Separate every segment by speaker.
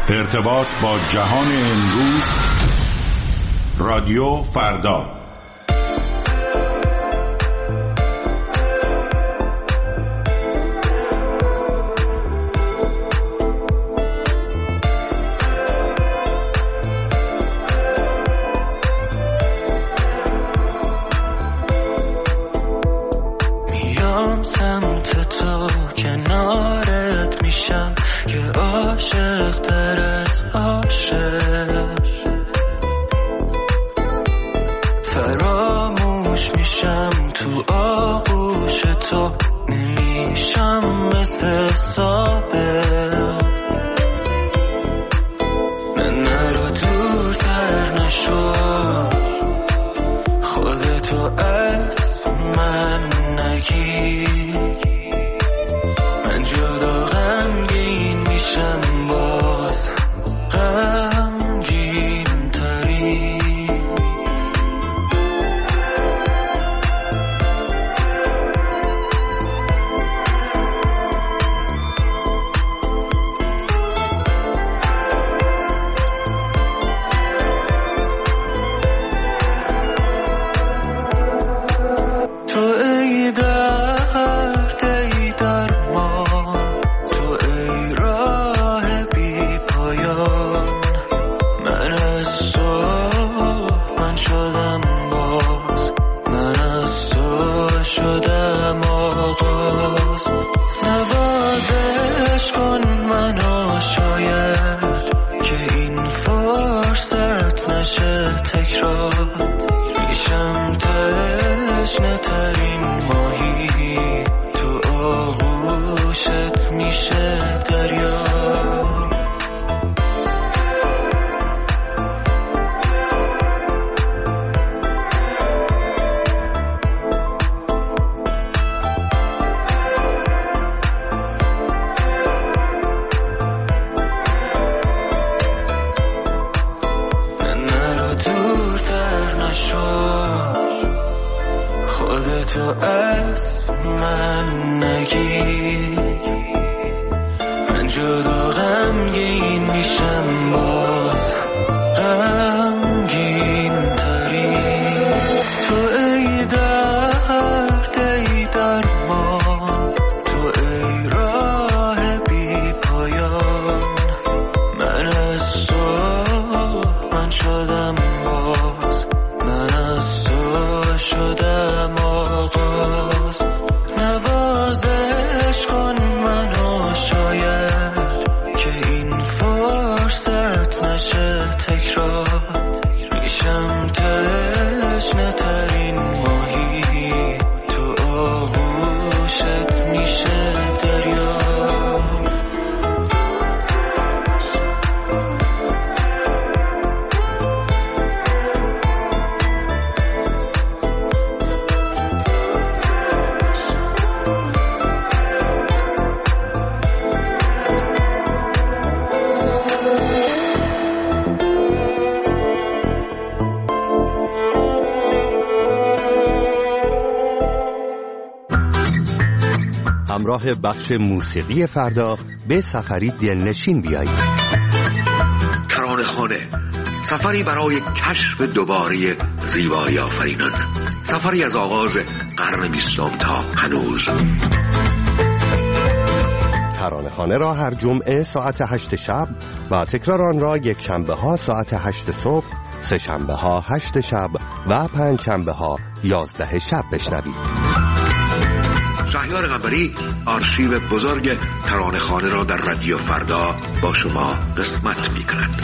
Speaker 1: ارتباط با جهان امروز، رادیو فردا.
Speaker 2: میام سمت تو، کنارت میشم که عاشق تر از عاشق، فراموش میشم تو آغوش تو، نمیشم مثل سابق. نرو دورتر نشو، خودتو از من نگیر، من جدا غمگین میشم، باز غمگین تری. تو ای درد، ای درمان، تو ای راه بی پایان، من از تو من شدم باز، من از تو شدم آغاز. نوازش کن منو شاید که این فرصت نشه تکرار، میشم تشنه ترین ماهی، تو آغوشت میشه دریا. نرو دورتر نشو، خودتو از من نگیر، من جدا غمگین میشم، باز غمگین تری. تو ای درد، ای درمان، تو ای راه بی پایان، من از تو من شدم باز، من از تو شدم آغاز. نوازش کن منو شاید که این فرصت نشه تکرار، میشم تشنه ترین ماهی، تو آغوشت میشه دریا.
Speaker 3: همراه بخش موسیقی فردا به سفری دلنشین بیایید.
Speaker 4: ترانه‌خانه، سفری برای کشف دوباره زیبایی آفرینان، سفری از آغاز قرن 20 تا هنوز.
Speaker 3: ترانه‌خانه را هر جمعه ساعت 8 شب و تکرار آن را یک شنبه ها ساعت 8 صبح، سه شنبه ها 8 شب و پنج شنبه ها 11 شب بشنوید.
Speaker 4: شهریار قنبری آرشیو بزرگ ترانه‌خانه را در رادیو فردا با شما قسمت می‌کند.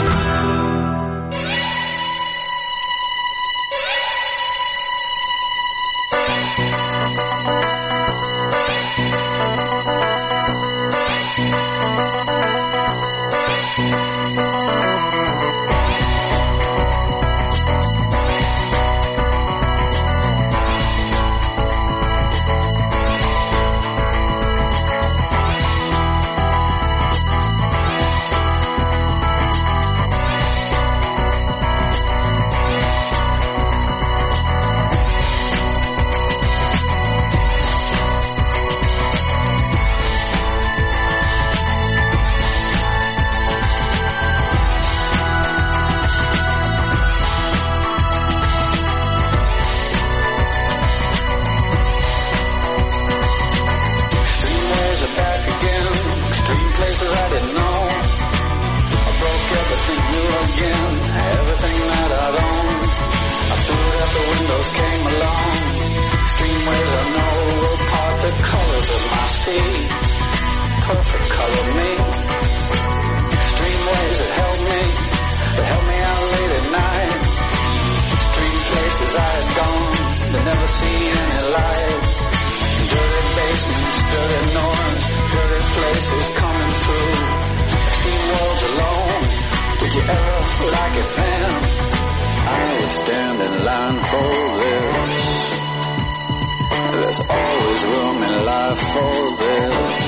Speaker 2: like if I would stand in line for this. There's always room in life for this.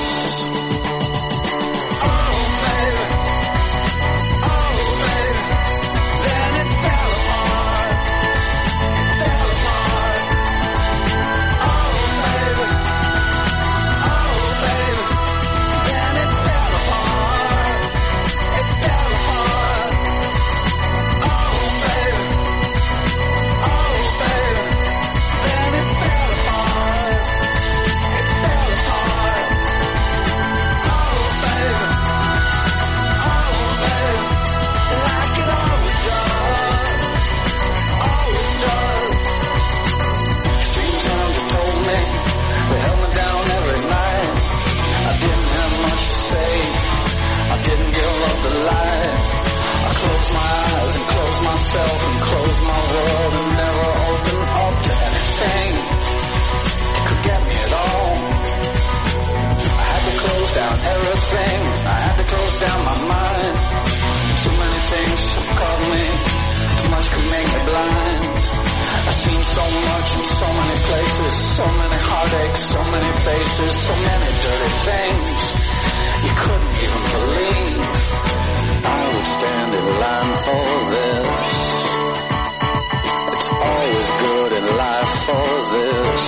Speaker 2: And close my world and never open up to anything that could get me at all. I had to close down everything. I had to close down my mind. Too many things caught me. Too much could make me blind. I've seen so much in so many places, so many heartaches, so many faces, so many dirty things you couldn't even believe. I would stand in line for this. It's always good in life for this.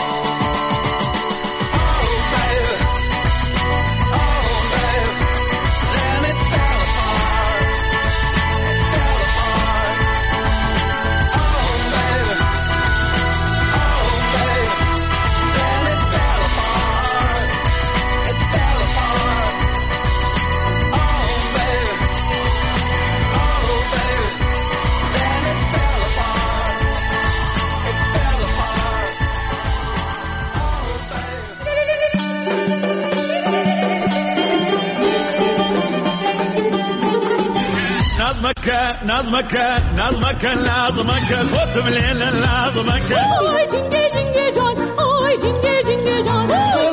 Speaker 5: نظمك خودم لیل نظمک
Speaker 6: آی جنگه جنگه جان آی جنگه جنگه جان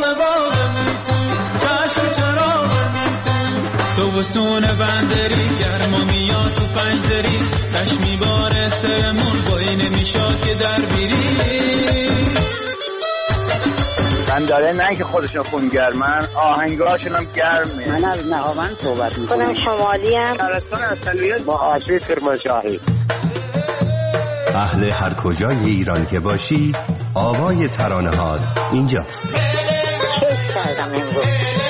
Speaker 7: چشم چراغ تو بسون بندری گرما میاد تو پنجدری تشمی باره سرمون بایی نمیشاد که در بیری
Speaker 8: من داره نه که خودشون خونگرمن آهنگاشون هم گرمه.
Speaker 9: من از نهاوند صحبت میکنم. خودم شمالی ام.
Speaker 8: کارستان اصلیت با آشوی کرمانشاهی.
Speaker 3: اهل هر کجای ایران که باشی آوای ترانه‌هات اینجاست.
Speaker 9: کیف کردم امروز.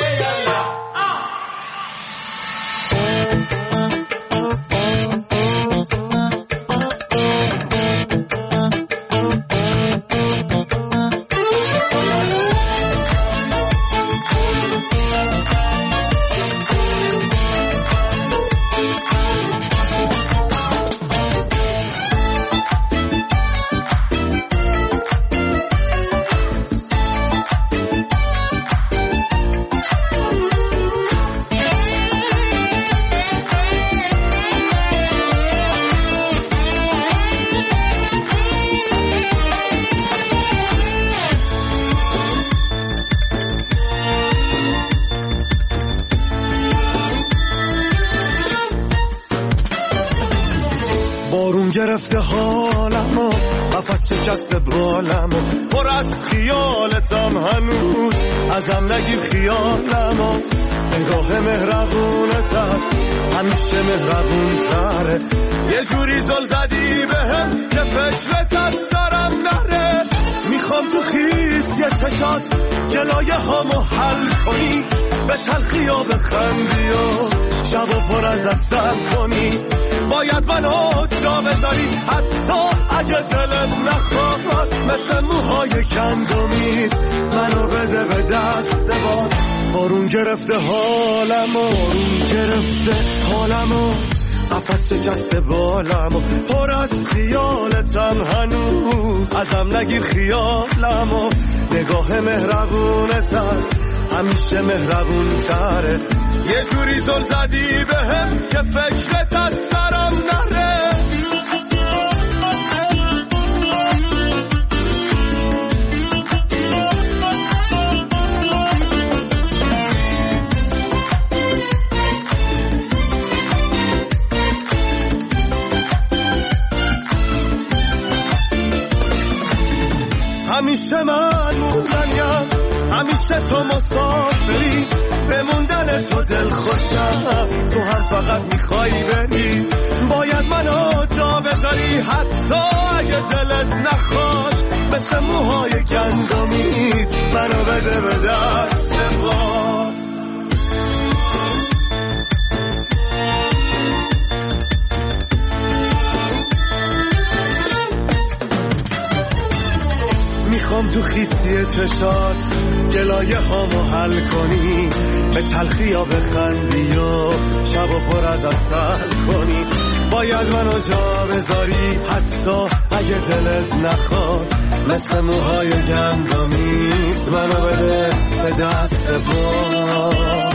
Speaker 10: بارون گرفته حالمو قفس شکسته بالمو پر از خیالتم هنوز ازم نگیر خیالمو نگاه مهربونت هست همیشه مهربون تره یه جوری زل زدی بهم که فکرت از سرم نره میخوام تو خیس یه چشات گلایه هامو حل کنی به تلخی ها بخندی و شب و پر از اثر کنی باید منو جا بذاری حتی اگه دلت نخواد مثل موهای گندمیت منو بده به دست باد بارون گرفته حالمو قفس شکسته بالمو پر از خیالتم هنوز ازم نگیر خیالمو نگاه مهربونت هست همیشه مهربون تره یه جوری زل زدی بهم که فکرت از سرم نره همیشه من موندنیم، همیشه تو مسافری، به موندن تو دل خوشم، تو هم فقط میخوایی بری، باید منو جا بذاری حتی اگه دلت نخواد، مثل موهای گندمیت منو بده به دست باد. میخوام تو خیسی چشات گلایه هامو حل کنی، به تلخی یا بخندی و شبو پر از عسل کنی، باید منو جا بذاری حتی اگه دلت نخواد، مثل موهای گندمیت منو بده به دست باد.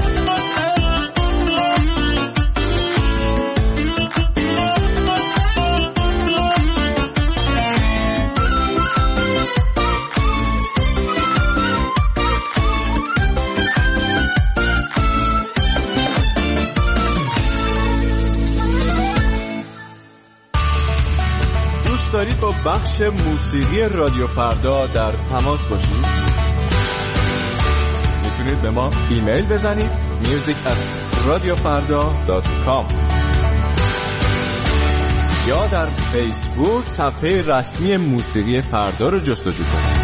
Speaker 11: دارید با بخش موسیقی رادیو فردا در تماس باشید؟ میتونید به ما ایمیل بزنید music@radiofarda.com یا در فیسبوک صفحه رسمی موسیقی فردا رو جستجو کنید.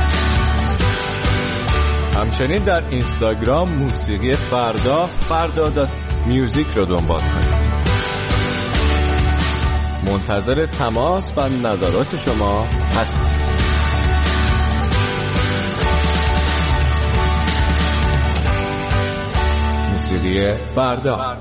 Speaker 11: همچنین در اینستاگرام موسیقی فردا.music رو دنبال کنید. منتظر تماس و نظرات شما هستم. موسیقی فردا.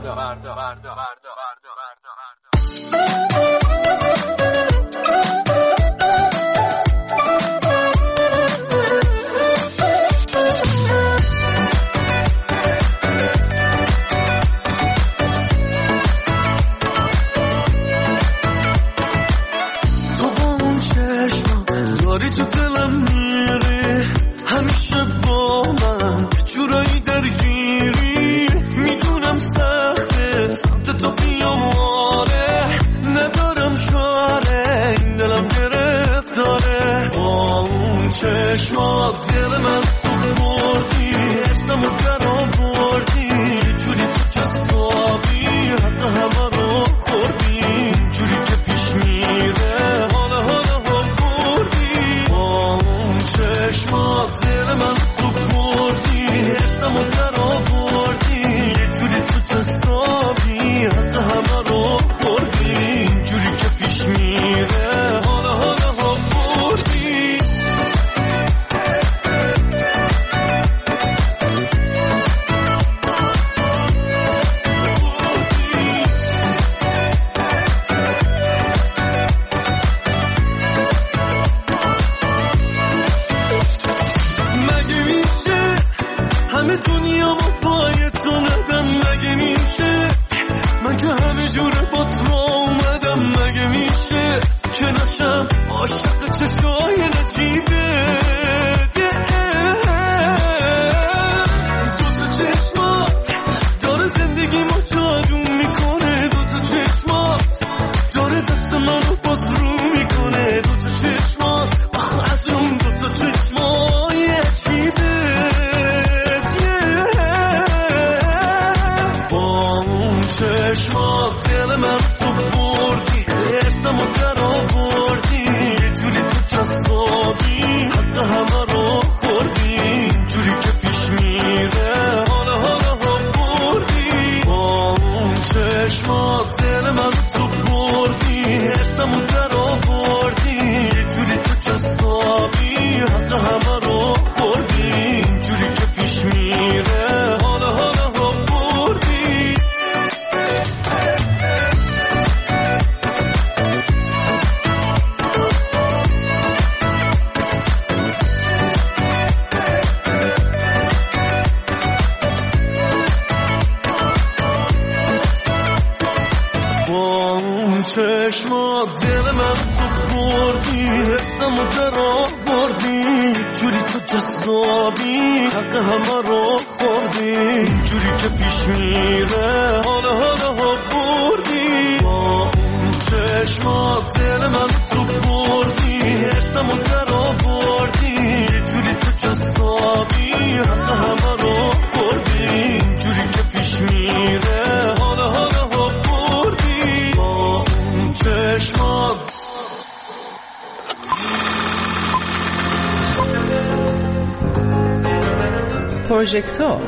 Speaker 10: داری تو دلم میری، همیشه با من جورایی درگیری، میدونم سخته سمت تو بیام، آره ندارم چاره، این دلم گرفتاره، با اون چشمات دل من تو بردی، حسمو در آوردی، جوری تو جسابی حتی همه رو خوردی، جوری که پیش میره حالا چشمات دل من تو بردی، حسمو در آوردی، یه جوری تو جسابی حتی همه رو خوردی، جوری که پیش میره حالا بردی. همه دنیا با پای تو ندم، مگه میشه من که همه جوره با تو اومدم، مگه میشه که نشم عاشق چشای نجیبه، دوتا چشمات داره زندگی ما جادو میکنه، دوتا چشمات داره دست منو باز رو میکنه، دوتا چشمات آخه از اون دوتا چشمای عجیبه، چشمات دل من تو بردی، حسمو در آوردی، یه جوری تو جسابی حتی همه رو خوردی، جوری که پیش میره حالا بردی، با اون چشمات دل من تو بردی، حسمو در آوردی، یه جوری تو جسابی حتی همه رو خوردی، جوری که پیش میره حالا بردی. چشمات دل من تو بردی، حسمو در آوردی، جوری تو جسابی حق همه رو خوردی، جوری که پیش میره حالا بردی، با اون چشمات دل من تو بردی، حسمو در آوردی، جوری حسابی همه رو خوردی جوری که پیش میره حالا خوردی با اون چشمات
Speaker 12: پروژکتور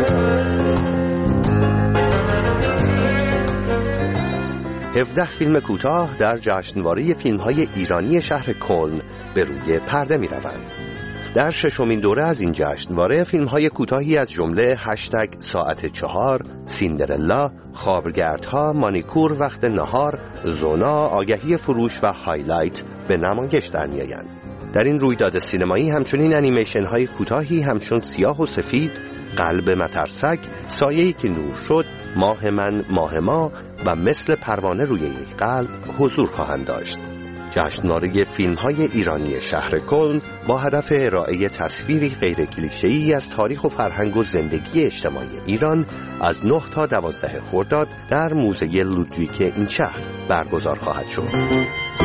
Speaker 3: 17 فیلم کوتاه در جشنواره فیلم‌های ایرانی شهر کلن به روی پرده می‌روند. در ششمین دوره از این جشنواره فیلم‌های کوتاهی از جمله ساعت 4، سیندرلا، خوابگردها، مانیکور وقت نهار، زونا، آگهی فروش و هایلایت به نمایش در می‌آیند. در این رویداد سینمایی همچنین انیمیشن‌های کوتاهی همچون سیاه و سفید، قلب مترسک، سایه‌ای که نور شد، ماه من ماه ما و مثل پروانه روی یک قلب حضور خواهند داشت. جشنواره فیلم‌های ایرانی شهر کلن با هدف ارائه تصویری غیر کلیشه‌ای از تاریخ و فرهنگ و زندگی اجتماعی ایران از 9 تا 12 خرداد در موزه لودویک این شهر برگزار خواهد شد.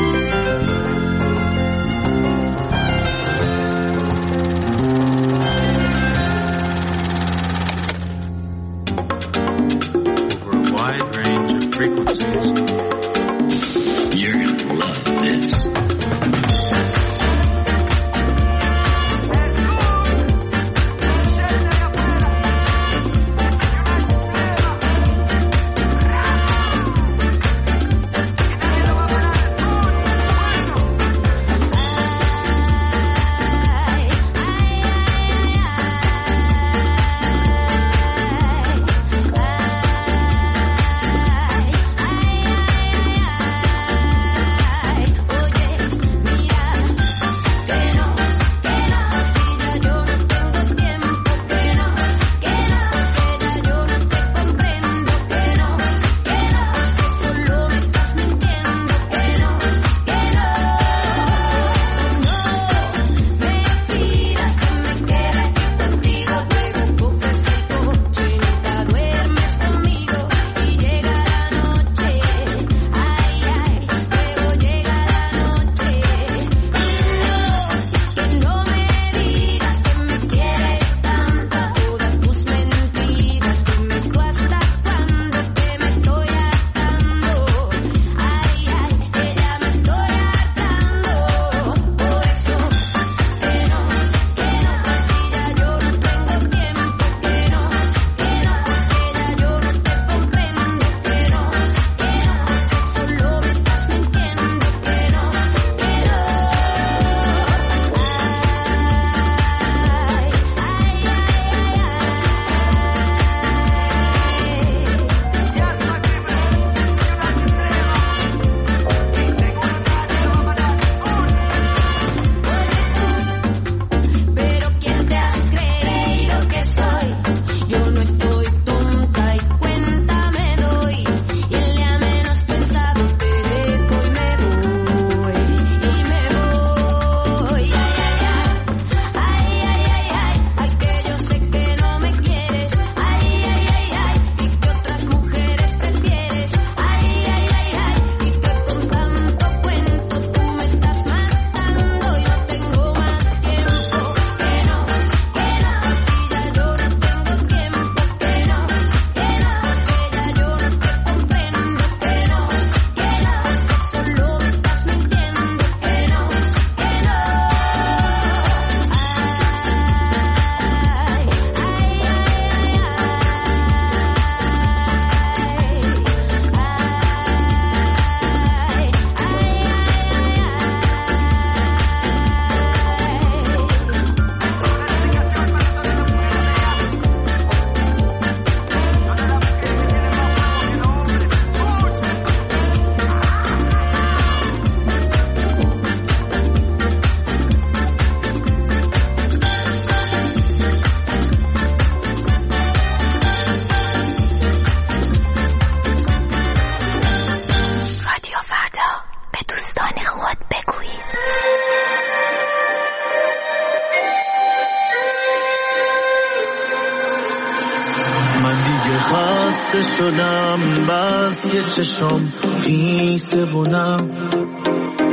Speaker 10: خسته شدم بس که چشم پیسه بونم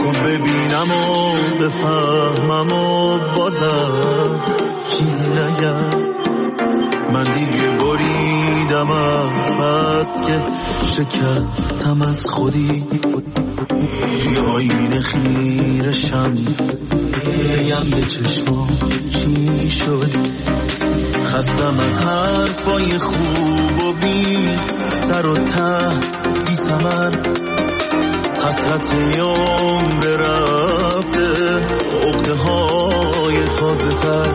Speaker 10: تو ببینم و بفهمم و بازم چیزی نگم. من دیگه بریدم از بس که شکستم از خودی. آینه خیرشم بگم به چشمام چی شد. خستم از حرفای خوب و بی سر و ته بی ثمر. حسرت یوم برفته عقده های تازه تر.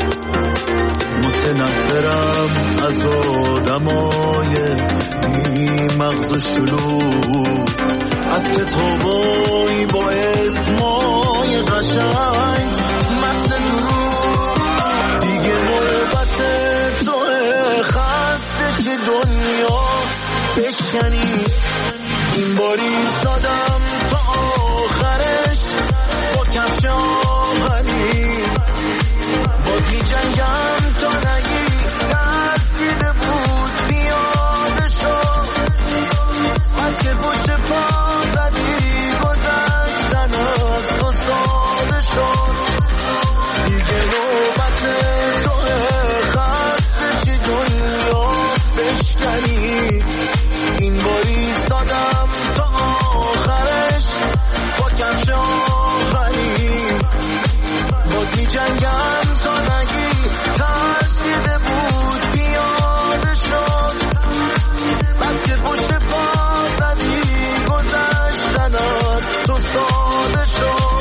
Speaker 10: متنفرم از آدمای بی مغز و شلوغ، از کتابای با اسمای قشنگ مست دروغ. دیگه نوبت توه خستش دنیا بشکنی. این باری سادم تا آخرش با کفش آهنی. باز می جنگم تا نگی ترسیده بود پیاده شد. از که پشت پا زدی گذشتن از تو ساده شد. دیگه نوبت توه خستش دنیا بشکنی. این باری سادم تا آخرش با کفش آهنی. باز می جنگم تا نگی ترسیده بود پیاده شد. بس که پشت پا زدی گذشتن از تو ساده شد.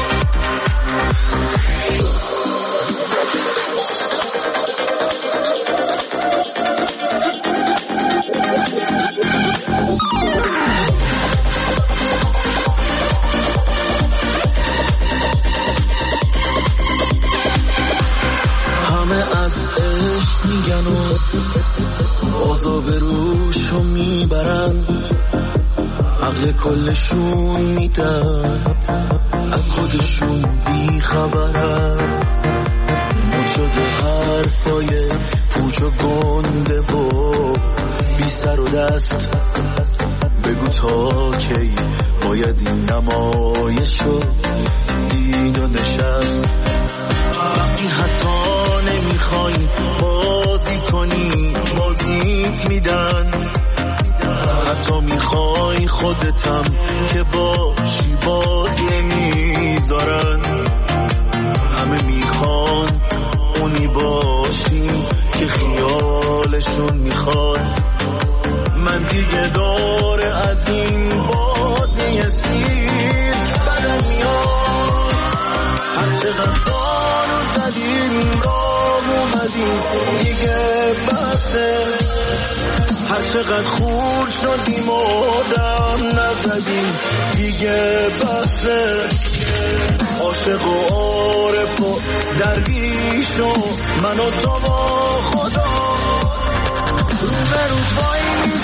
Speaker 10: همه از عشق میگن و عذاب روشو میبرن. عقل کلشون میدن از خودشون بیخبرن. اون شده حرفای پوچ و گنده و بی سر و دست. بگو تا کی باید این نمایشو دید و نشست. وقتی حتی نمیخوای بازی کنی بازیت میدن. حتی میخوای خودتم که باشی بازی میذارن. همه میخوان اونی باشی که خیالشون میخواد. من دیگه داره از این باده سیر بدم میاد. هر چقدر زانو زدیم راه اومدیم دیگه بسته. هر چقدر خورد شدیم و دم نزدیم دیگه بسته. عاشق و عارف و درویش و من و تو و خدا رو به رو وای